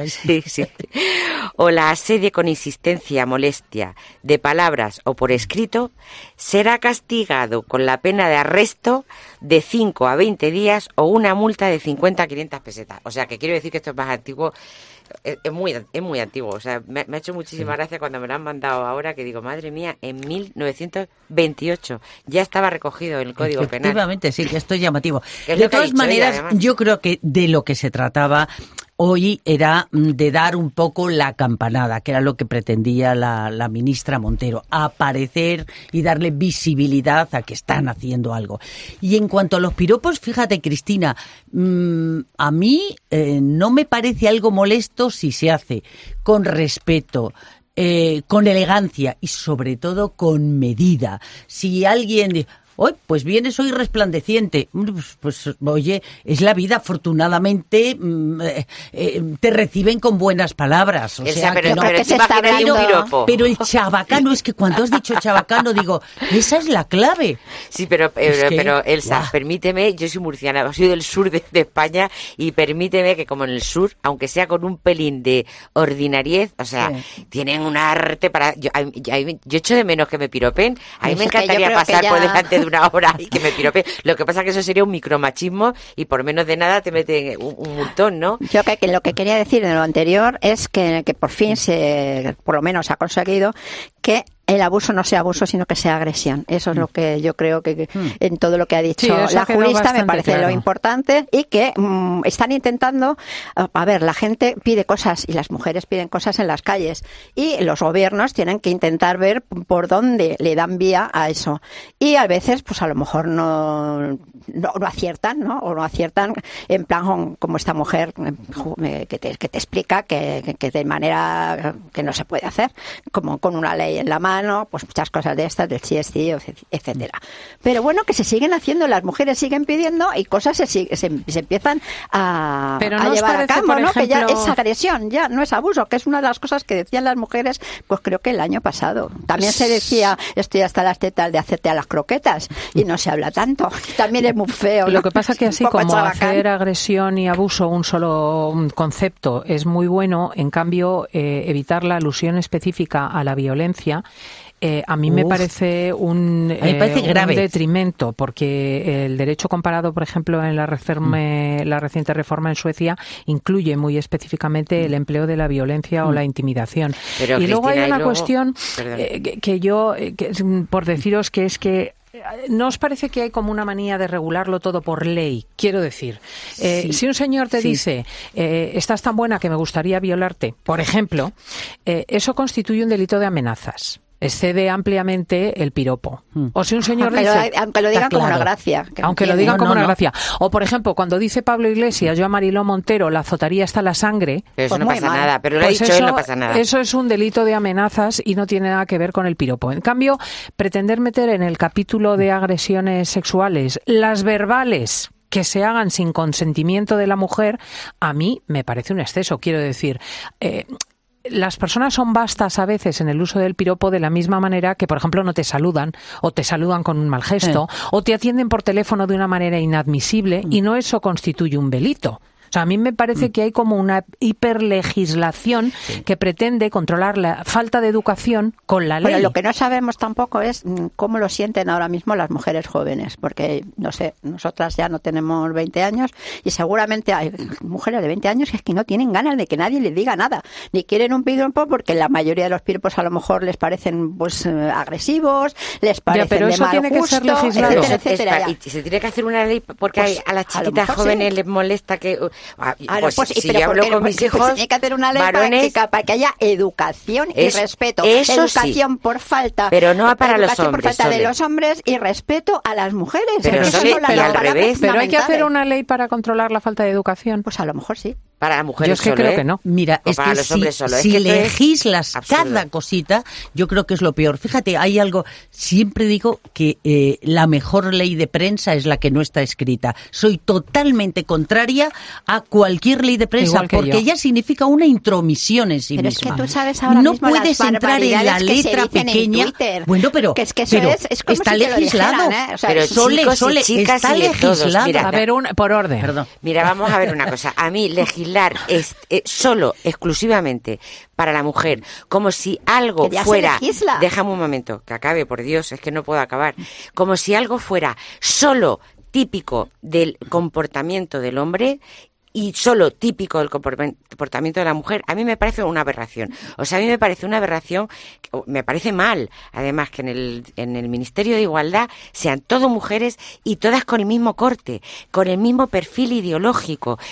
o la asedie con insistencia, molestia, de palabras o por escrito, será castigado con la pena de arresto de 5 a 20 días o una multa de 50 a 500 pesetas. O sea, que quiero decir que esto es más antiguo. Es muy antiguo, o sea, me ha hecho muchísima gracia cuando me lo han mandado ahora, que digo, madre mía, en 1928 ya estaba recogido en el Código Penal. Efectivamente, sí, que esto es llamativo. De todas maneras, yo creo que de lo que se trataba hoy era de dar un poco la campanada, que era lo que pretendía la ministra Montero, aparecer y darle visibilidad a que están haciendo algo. Y en cuanto a los piropos, fíjate, Cristina, a mí no me parece algo molesto si se hace con respeto, con elegancia y sobre todo con medida. Si alguien hoy, pues vienes hoy resplandeciente. Pues oye, es la vida, afortunadamente te reciben con buenas palabras. O sea, pero, que no, pero el chabacano, es que cuando has dicho chabacano, digo, esa es la clave. Sí, pero Elsa, permíteme, yo soy murciana, soy del sur de España, y permíteme que como en el sur, aunque sea con un pelín de ordinariez, o sea, tienen un arte para... Yo echo de menos que me piropen. A mí me encantaría pasar por delante de una hora y que me pirope. Lo que pasa es que eso sería un micromachismo y por menos de nada te meten un multón, ¿no? Yo que lo que quería decir en lo anterior es que por fin por lo menos ha conseguido que el abuso no sea abuso, sino que sea agresión. Eso es lo que yo creo que en todo lo que ha dicho la jurista me parece lo importante, y que están intentando, a ver, la gente pide cosas y las mujeres piden cosas en las calles y los gobiernos tienen que intentar ver por dónde le dan vía a eso. Y a veces, pues a lo mejor no aciertan, ¿no? O no aciertan en plan como esta mujer que te explica que de manera que no se puede hacer, como con una ley en la mano, pues muchas cosas de estas, del CSI, etcétera. Pero bueno, que se siguen haciendo, las mujeres siguen pidiendo y cosas se empiezan a llevar a cabo, ¿no? Ejemplo... Que ya es agresión, ya no es abuso, que es una de las cosas que decían las mujeres, pues creo que el año pasado. También se decía, estoy hasta las tetas de hacerte a las croquetas, y no se habla tanto. También es muy feo, ¿no? Lo que pasa que así como hacer agresión y abuso un solo concepto es muy bueno, en cambio evitar la alusión específica a la violencia a mí me parece un detrimento, porque el derecho comparado, por ejemplo, en la reciente reforma en Suecia, incluye muy específicamente el empleo de la violencia o la intimidación. Pero, y luego hay una cuestión que yo, por deciros, que es que ¿no os parece que hay como una manía de regularlo todo por ley? Quiero decir, si un señor te dice, estás tan buena que me gustaría violarte, por ejemplo, eso constituye un delito de amenazas. excede ampliamente el piropo. O si un señor dice... Aunque lo digan como una gracia. Aunque lo digan como una gracia. O, por ejemplo, cuando dice Pablo Iglesias, yo a Mariló Montero, la azotaría hasta la sangre... Pero eso no pasa nada, pero lo ha dicho él, no pasa nada. Eso es un delito de amenazas y no tiene nada que ver con el piropo. En cambio, pretender meter en el capítulo de agresiones sexuales las verbales que se hagan sin consentimiento de la mujer, a mí me parece un exceso. Quiero decir... las personas son vastas a veces en el uso del piropo de la misma manera que, por ejemplo, no te saludan o te saludan con un mal gesto o te atienden por teléfono de una manera inadmisible y no eso constituye un delito. O sea, a mí me parece que hay como una hiperlegislación que pretende controlar la falta de educación con la ley. Pero lo que no sabemos tampoco es cómo lo sienten ahora mismo las mujeres jóvenes, porque, no sé, nosotras ya no tenemos 20 años y seguramente hay mujeres de 20 años que no tienen ganas de que nadie les diga nada, ni quieren un piropo porque la mayoría de los piropos a lo mejor les parecen pues agresivos, les parecen pero de eso mal tiene gusto, que ser legislado. etcétera. Y se tiene que hacer una ley porque pues, a las chiquitas jóvenes les molesta que... si yo hablo con mis hijos, tiene que hacer una ley varones, para que haya educación y respeto. Eso educación por falta. Pero no para los hombres. Por falta de los hombres y respeto a las mujeres. Pero, al revés. Pero hay que hacer una ley para controlar la falta de educación. Pues a lo mejor sí. Para las mujeres yo es que solo, creo que no. Mira, es que si legislas cada cosita, yo creo que es lo peor. Fíjate, hay algo, siempre digo que la mejor ley de prensa es la que no está escrita. Soy totalmente contraria a cualquier ley de prensa, porque ella significa una intromisión en sí misma. Pero es que tú sabes ahora no mismo puedes entrar en la letra pequeña. Bueno, pero, que eso pero es como está si legislado. O sea, pero Sole, chicas está legislado. Mira, a ver, por orden. Perdón. Mira, vamos a ver una cosa. A mí legislar es solo, exclusivamente para la mujer, como si algo fuera... Déjame un momento, que acabe, por Dios, es que no puedo acabar. Como si algo fuera solo típico del comportamiento del hombre y solo típico del comportamiento de la mujer, a mí me parece una aberración. O sea, a mí me parece una aberración, me parece mal, además, que en el Ministerio de Igualdad sean todas mujeres y todas con el mismo corte, con el mismo perfil ideológico.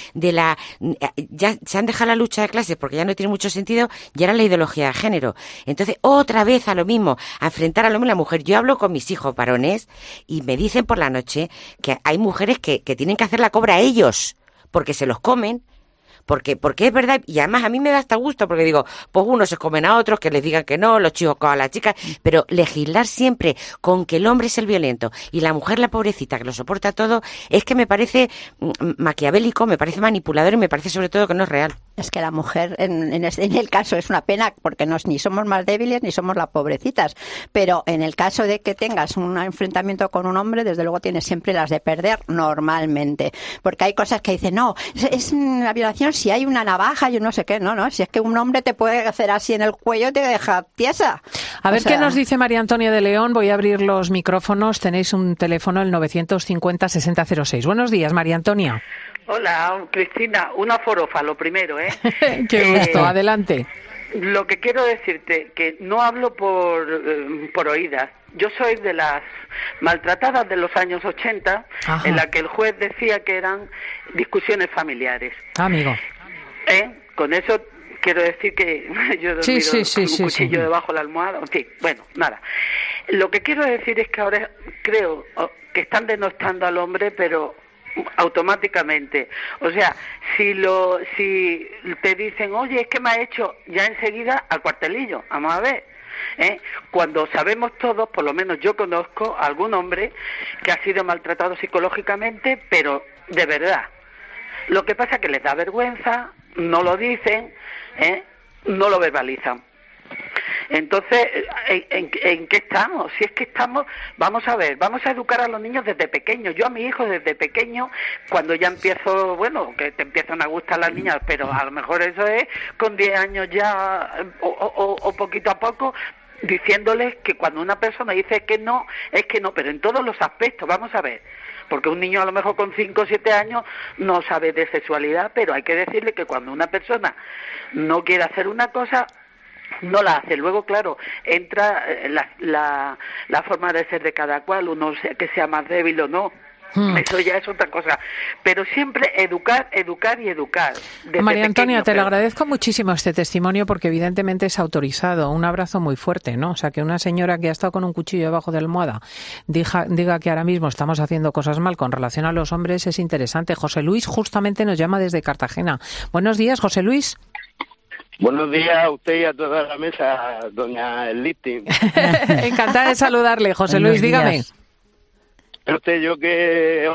Ya se han dejado la lucha de clases porque ya no tiene mucho sentido, y ahora la ideología de género. Entonces, otra vez a lo mismo, a enfrentar al hombre y a la mujer. Yo hablo con mis hijos varones y me dicen por la noche que hay mujeres que tienen que hacer la cobra a ellos, porque se los comen, porque es verdad, y además a mí me da hasta gusto, porque digo, pues unos se comen a otros, que les digan que no, los chicos con las chicas, pero legislar siempre con que el hombre es el violento y la mujer la pobrecita que lo soporta todo, es que me parece maquiavélico, me parece manipulador y me parece sobre todo que no es real. Es que la mujer, en el caso, es una pena, porque ni somos más débiles ni somos las pobrecitas, pero en el caso de que tengas un enfrentamiento con un hombre, desde luego tienes siempre las de perder normalmente, porque hay cosas que dicen, no, es la violación si hay una navaja, yo no sé qué, no, si es que un hombre te puede hacer así en el cuello y te deja tiesa. A ver qué nos dice María Antonia de León. Voy a abrir los micrófonos. Tenéis un teléfono, el 950-6006. Buenos días, María Antonia. Hola, Cristina, una forofa, lo primero, ¿eh? Qué gusto, adelante. Lo que quiero decirte, que no hablo por oídas. Yo soy de las maltratadas de los años 80, en la que el juez decía que eran discusiones familiares. Amigo. Con eso quiero decir que yo he dormido con un cuchillo debajo de la almohada. Sí, bueno, nada. Lo que quiero decir es que ahora creo que están denostando al hombre, pero automáticamente. O sea, si te dicen, oye, es que me ha hecho, ya enseguida al cuartelillo. Vamos a ver. Cuando sabemos todos, por lo menos yo conozco a algún hombre que ha sido maltratado psicológicamente, pero de verdad. Lo que pasa es que les da vergüenza, no lo dicen, no lo verbalizan. Entonces, ¿en qué estamos? Si es que estamos, vamos a ver, vamos a educar a los niños desde pequeños. Yo a mi hijo desde pequeño, cuando ya empiezo, bueno, que te empiezan a gustar las niñas, pero a lo mejor eso es con 10 años ya, o poquito a poco, diciéndoles que cuando una persona dice que no, es que no, pero en todos los aspectos, vamos a ver. Porque un niño a lo mejor con 5 o 7 años no sabe de sexualidad, pero hay que decirle que cuando una persona no quiere hacer una cosa, no la hace. Luego, claro, entra la forma de ser de cada cual, uno que sea más débil o no. Eso ya es otra cosa. Pero siempre educar y educar. María Antonia, te lo agradezco muchísimo este testimonio porque evidentemente es autorizado. Un abrazo muy fuerte, ¿no? O sea, que una señora que ha estado con un cuchillo debajo de la almohada diga que ahora mismo estamos haciendo cosas mal con relación a los hombres es interesante. José Luis justamente nos llama desde Cartagena. Buenos días, José Luis. Buenos días a usted y a toda la mesa, doña Listing. Encantada de saludarle, José Luis, dígame. Usted, yo que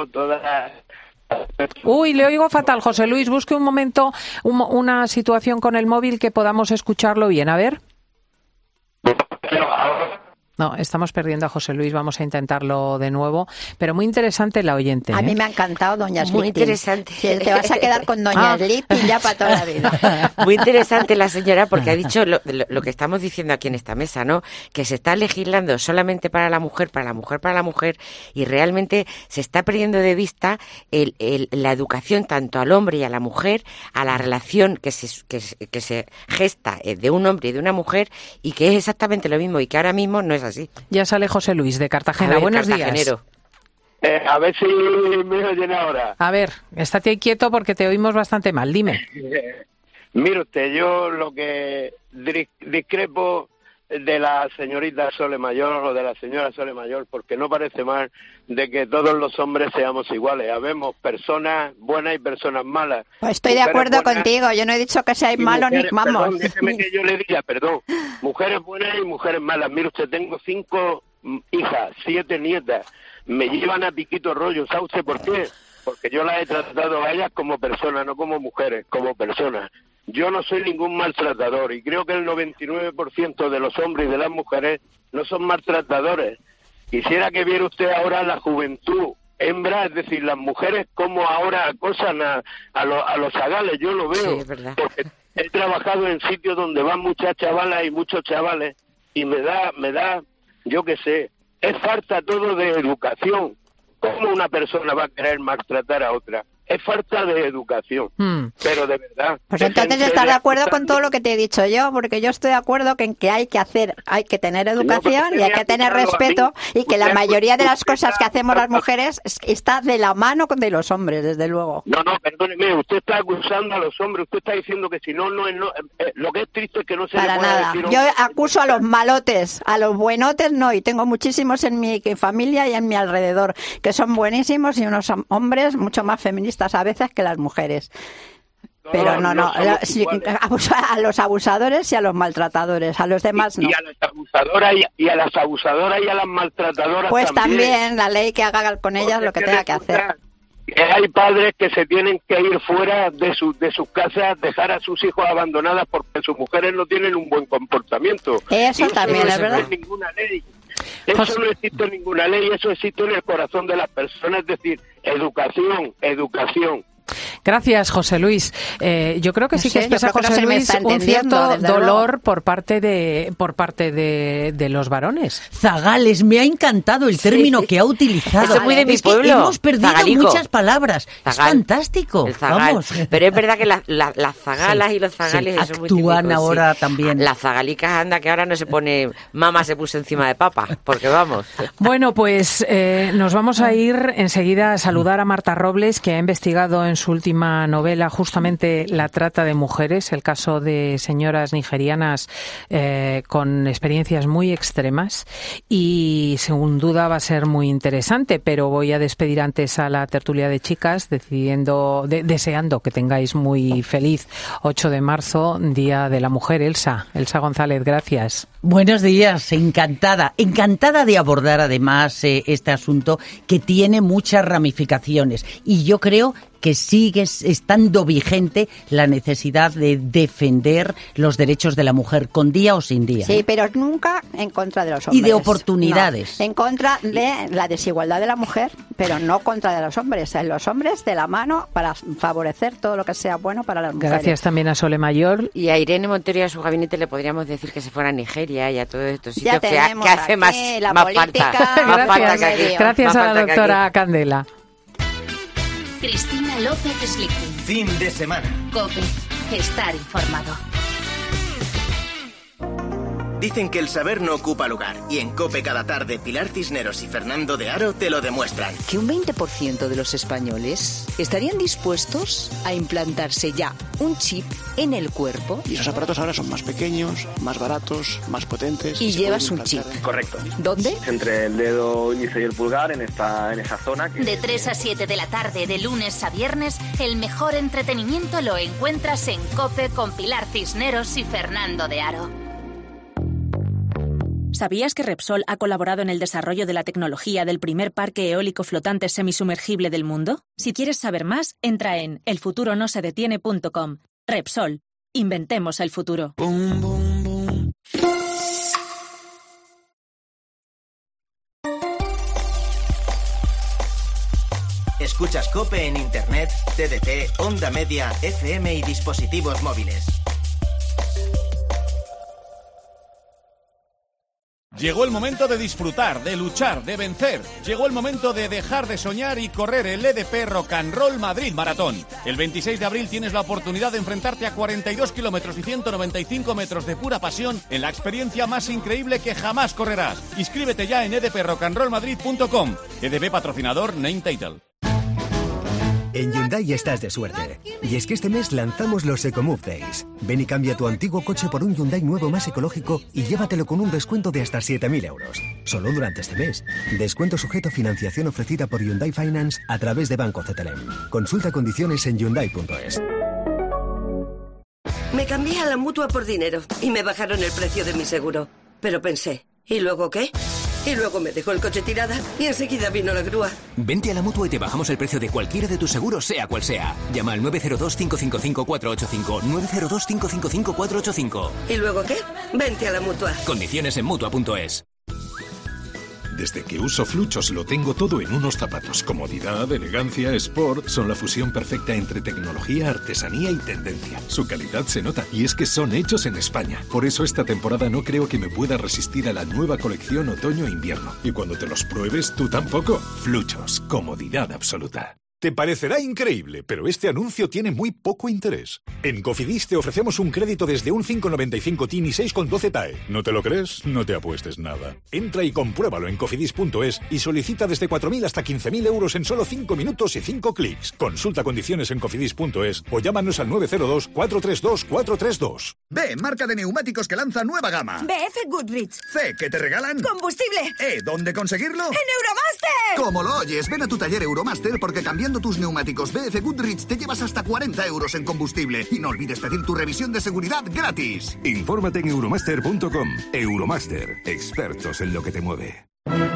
Uy, le oigo fatal, José Luis. Busque un momento una situación con el móvil que podamos escucharlo bien. A ver. No, estamos perdiendo a José Luis, vamos a intentarlo de nuevo. Pero muy interesante la oyente. A mí me ha encantado doña Slitting. Muy interesante. Te vas a quedar con doña Slitting ya para toda la vida. Muy interesante la señora porque ha dicho lo que estamos diciendo aquí en esta mesa, ¿no? Que se está legislando solamente para la mujer, y realmente se está perdiendo de vista la educación tanto al hombre y a la mujer, a la relación que se gesta de un hombre y de una mujer y que es exactamente lo mismo y que ahora mismo no es así. Ya sale José Luis de Cartagena. Buenos días. A ver si me oyen ahora. A ver, estate ahí quieto porque te oímos bastante mal. Dime. Mire usted, yo lo que discrepo de la señorita Solemayor o de la señora Solemayor, porque no parece mal de que todos los hombres seamos iguales. Habemos personas buenas y personas malas. Pues estoy de acuerdo contigo. Yo no he dicho que seáis malos ni vamos. Perdón, déjeme que yo le diga, mujeres buenas y mujeres malas. Mire usted, tengo 5 hijas, 7 nietas. Me llevan a piquito rollo. ¿Sabe usted por qué? Porque yo las he tratado a ellas como personas, no como mujeres, como personas. Yo no soy ningún maltratador y creo que el 99% de los hombres y de las mujeres no son maltratadores. Quisiera que viera usted ahora la juventud hembra, es decir, las mujeres como ahora acosan a los zagales. Yo lo veo, sí, ¿verdad? Porque he trabajado en sitios donde van muchas chavalas y muchos chavales y me da, yo qué sé, es falta todo de educación. ¿Cómo una persona va a querer maltratar a otra? Es falta de educación, pero de verdad. Pues entonces estás de acuerdo con todo lo que te he dicho yo, porque yo estoy de acuerdo en que hay que tener educación y hay que tener respeto y que la mayoría de las cosas que hacemos las mujeres está de la mano de los hombres, desde luego. No, perdóneme, usted está acusando a los hombres, usted está diciendo que si no, lo que es triste es que no se para le puede nada. decir. Yo acuso a los malotes, a los buenotes no, y tengo muchísimos en mi familia y en mi alrededor, que son buenísimos y unos hombres mucho más feministas a veces que las mujeres. Pero no, a los abusadores y a los maltratadores, a los demás no. Y a las abusadoras y a las maltratadoras pues también la ley que haga con ellas lo que tenga que hacer. Hay padres que se tienen que ir fuera de sus casas, dejar a sus hijos abandonadas porque sus mujeres no tienen un buen comportamiento. Eso también es verdad. No existe ninguna ley. Eso no existe en ninguna ley, eso existe en el corazón de las personas, es decir, educación. Gracias, José Luis. Yo creo que sí que expresa José Luis un cierto dolor por parte de los varones. Zagales, me ha encantado el término que ha utilizado. Eso es muy de mi pueblo. Que hemos perdido Zagalico. Muchas palabras. Zagal. Es fantástico. El zagal. Vamos. Pero es verdad que las zagalas y los zagales son muy típicos. Actúan ahora también. Las zagalicas, anda, que ahora no se pone mamá se puso encima de papa, porque vamos. Bueno, pues nos vamos a ir enseguida a saludar a Marta Robles, que ha investigado en su última novela justamente la trata de mujeres, el caso de señoras nigerianas con experiencias muy extremas y sin duda va a ser muy interesante, pero voy a despedir antes a la tertulia de chicas deseando que tengáis muy feliz 8 de marzo, Día de la Mujer. Elsa González, gracias. Buenos días, encantada de abordar además este asunto que tiene muchas ramificaciones y yo creo que sigue estando vigente la necesidad de defender los derechos de la mujer, con día o sin día. Sí, pero nunca en contra de los hombres. Y de oportunidades. No, en contra de la desigualdad de la mujer, pero no contra de los hombres. En los hombres de la mano para favorecer todo lo que sea bueno para las mujeres. Gracias también a Solemayor. Y a Irene Montero y a su gabinete le podríamos decir que se fuera a Nigeria y a todos estos sitios que hace más falta. Gracias a la doctora Candela. Cristina López Slichting. Fin de semana. COPE. Estar informado. Dicen que el saber no ocupa lugar, y en COPE cada tarde Pilar Cisneros y Fernando de Aro te lo demuestran. Que un 20% de los españoles estarían dispuestos a implantarse ya un chip en el cuerpo. Y esos aparatos ahora son más pequeños, más baratos, más potentes. Y llevas un chip. Correcto. ¿Dónde? Entre el dedo índice y el pulgar, en esa zona. De 3 a 7 de la tarde, de lunes a viernes, el mejor entretenimiento lo encuentras en COPE con Pilar Cisneros y Fernando de Aro. ¿Sabías que Repsol ha colaborado en el desarrollo de la tecnología del primer parque eólico flotante semisumergible del mundo? Si quieres saber más, entra en elfuturonosedetiene.com. Repsol. Inventemos el futuro. Escuchas COPE en Internet, TDT, Onda Media, FM y dispositivos móviles. Llegó el momento de disfrutar, de luchar, de vencer. Llegó el momento de dejar de soñar y correr el EDP Rock and Roll Madrid Maratón. El 26 de abril tienes la oportunidad de enfrentarte a 42 kilómetros y 195 metros de pura pasión en la experiencia más increíble que jamás correrás. Inscríbete ya en edprockandrollmadrid.com. EDP patrocinador Name Title. En Hyundai estás de suerte. Y es que este mes lanzamos los EcoMove Days. Ven y cambia tu antiguo coche por un Hyundai nuevo más ecológico y llévatelo con un descuento de hasta 7.000 euros. Solo durante este mes. Descuento sujeto a financiación ofrecida por Hyundai Finance a través de Banco CTLM. Consulta condiciones en Hyundai.es. Me cambié a la Mutua por dinero y me bajaron el precio de mi seguro. Pero pensé, ¿y luego qué? Y luego me dejó el coche tirada y enseguida vino la grúa. Vente a la Mutua y te bajamos el precio de cualquiera de tus seguros, sea cual sea. Llama al 902-555-485. 902-555-485. ¿Y luego qué? Vente a la Mutua. Condiciones en Mutua.es. Desde que uso Fluchos lo tengo todo en unos zapatos. Comodidad, elegancia, sport, son la fusión perfecta entre tecnología, artesanía y tendencia. Su calidad se nota, y es que son hechos en España. Por eso esta temporada no creo que me pueda resistir a la nueva colección otoño-invierno. Y cuando te los pruebes, tú tampoco. Fluchos, comodidad absoluta. Te parecerá increíble, pero este anuncio tiene muy poco interés. En Cofidis te ofrecemos un crédito desde un 5,95 TIN y 6,12 TAE. ¿No te lo crees? No te apuestes nada. Entra y compruébalo en cofidis.es y solicita desde 4.000 hasta 15.000 euros en solo 5 minutos y 5 clics. Consulta condiciones en cofidis.es o llámanos al 902-432-432. B, marca de neumáticos que lanza nueva gama. BF Goodrich. C, ¿qué te regalan? ¡Combustible! E, ¿dónde conseguirlo? ¡En Euromaster! Como lo oyes, ven a tu taller Euromaster porque cambiando tus neumáticos BF Goodrich te llevas hasta 40 euros en combustible. Y no olvides pedir tu revisión de seguridad gratis. Infórmate en euromaster.com. Euromaster, expertos en lo que te mueve.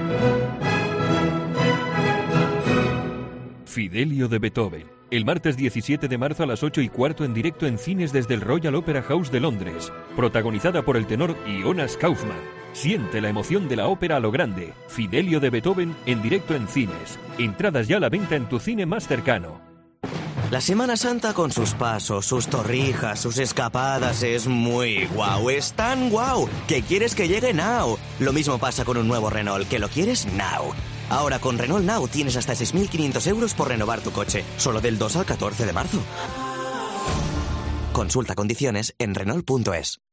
Fidelio de Beethoven. El martes 17 de marzo a las 8:15 en directo en cines desde el Royal Opera House de Londres. Protagonizada por el tenor Jonas Kaufmann. Siente la emoción de la ópera a lo grande. Fidelio de Beethoven en directo en cines. Entradas ya a la venta en tu cine más cercano. La Semana Santa con sus pasos, sus torrijas, sus escapadas es muy guau. Es tan guau que quieres que llegue now. Lo mismo pasa con un nuevo Renault, que lo quieres now. Ahora con Renault Now tienes hasta 6.500 euros por renovar tu coche. Solo del 2 al 14 de marzo. Consulta condiciones en Renault.es.